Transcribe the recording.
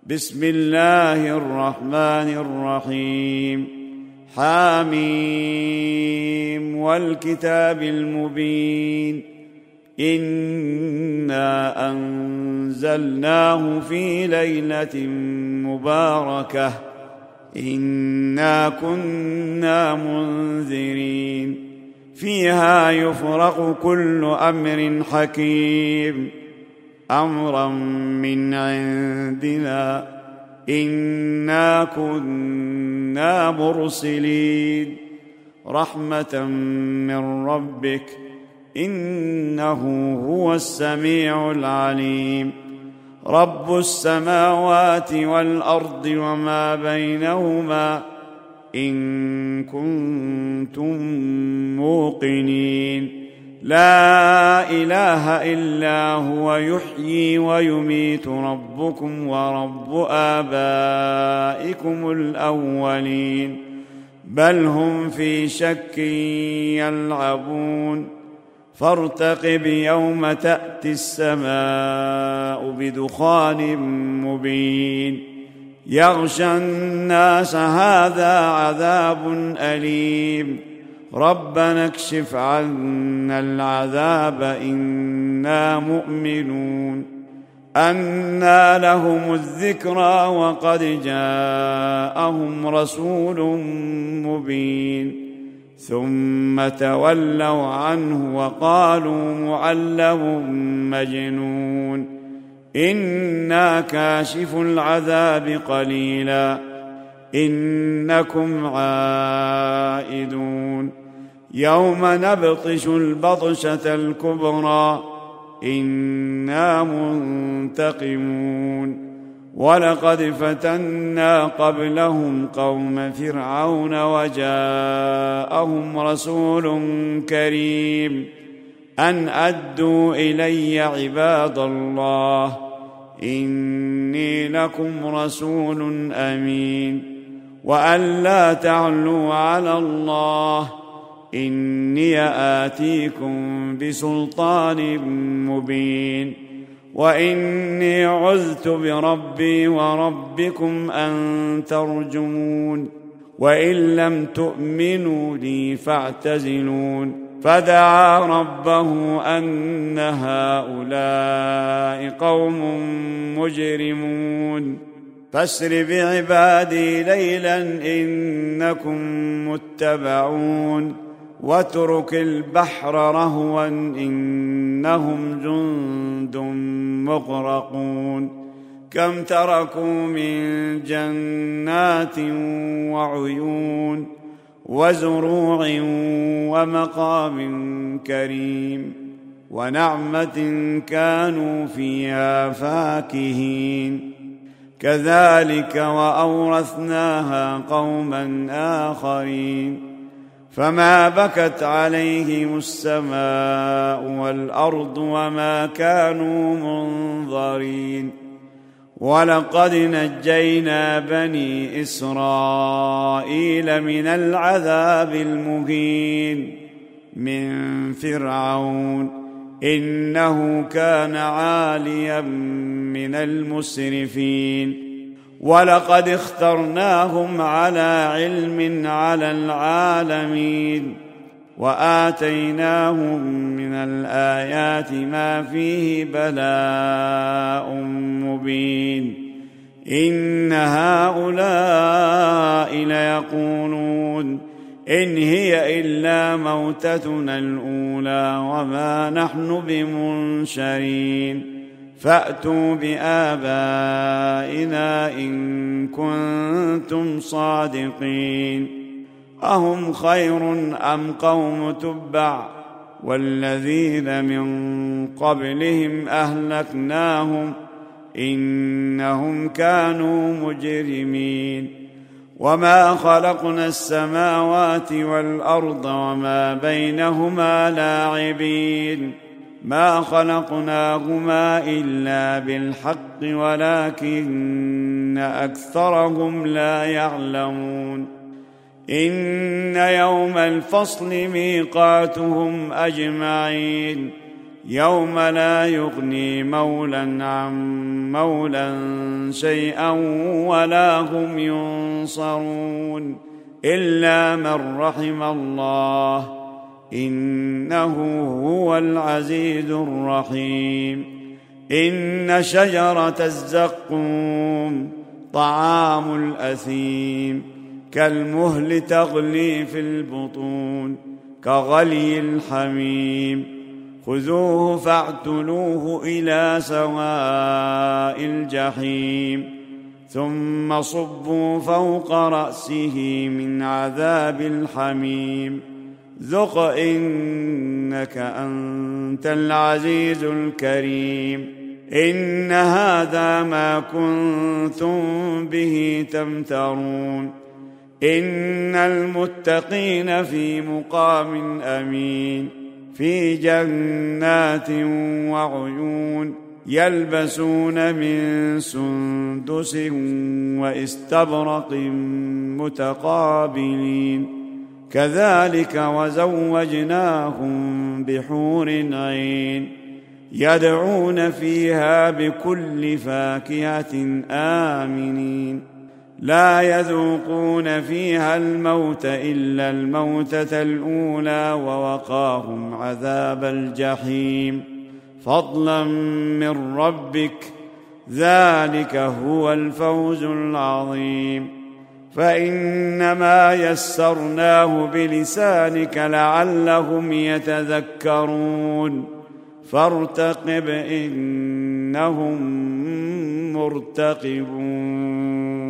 بسم الله الرحمن الرحيم حميم والكتاب المبين إنا أنزلناه في ليلة مباركة إنا كنا منذرين فيها يفرق كل أمر حكيم أمرا من عندنا إنا كنا مرسلين رحمة من ربك إنه هو السميع العليم رب السماوات والأرض وما بينهما إن كنتم موقنين لا إله إلا هو يحيي ويميت ربكم ورب آبائكم الأولين بل هم في شك يلعبون فارتقب يوم تأتي السماء بدخان مبين يغشى الناس هذا عذاب أليم ربنا اكشف عنا العذاب إنا مؤمنون أنى لهم الذكرى وقد جاءهم رسول مبين ثم تولوا عنه وقالوا معلم مجنون إنا كاشف العذاب قليلا إنكم عائدون يوم نبطش البطشة الكبرى إنا منتقمون ولقد فتنا قبلهم قوم فرعون وجاءهم رسول كريم أن أدوا إلي عباد الله إني لكم رسول أمين وأن لا تعلوا على الله إني آتيكم بسلطان مبين وإني عذت بربي وربكم أن ترجمون وإن لم تؤمنوا لي فاعتزلون فدعا ربه أن هؤلاء قوم مجرمون فاسر بعبادي ليلا إنكم متبعون واترك البحر رهوا إنهم جند مغرقون كم تركوا من جنات وعيون وزروع ومقام كريم ونعمة كانوا فيها فاكهين كذلك وأورثناها قوما آخرين فما بكت عليهم السماء والأرض وما كانوا منظرين ولقد نجينا بني إسرائيل من العذاب المهين من فرعون إنه كان عاليا من المسرفين ولقد اخترناهم على علم على العالمين وآتيناهم من الآيات ما فيه بلاء مبين إن هؤلاء ليقولون إن هي إلا موتتنا الأولى وما نحن بمنشرين فأتوا بآبائنا إن كنتم صادقين أهم خير أم قوم تبع والذين من قبلهم أهلكناهم إنهم كانوا مجرمين وما خلقنا السماوات والأرض وما بينهما لاعبين ما خلقناهما إلا بالحق ولكن أكثرهم لا يعلمون إن يوم الفصل ميقاتهم أجمعين يوم لا يغني مولى عن مولى شيئا ولا هم ينصرون إلا من رحم الله إنه هو العزيز الرحيم. إن شجرة الزقوم طعام الأثيم كالمهل تغلي في البطون كغلي الحميم خذوه فاعتلوه إلى سواء الجحيم ثم صبوا فوق رأسه من عذاب الحميم ذق إنك أنت العزيز الكريم. إن هذا ما كنتم به تمترون إن المتقين في مقام أمين في جنات وعيون يلبسون من سندس واستبرق متقابلين كذلك وزوجناهم بحور عين يدعون فيها بكل فاكهة آمنين لا يذوقون فيها الموت إلا الموتة الأولى ووقاهم عذاب الجحيم فضلا من ربك ذلك هو الفوز العظيم. فإنما يسرناه بلسانك لعلهم يتذكرون فارتقب إنهم مرتقبون.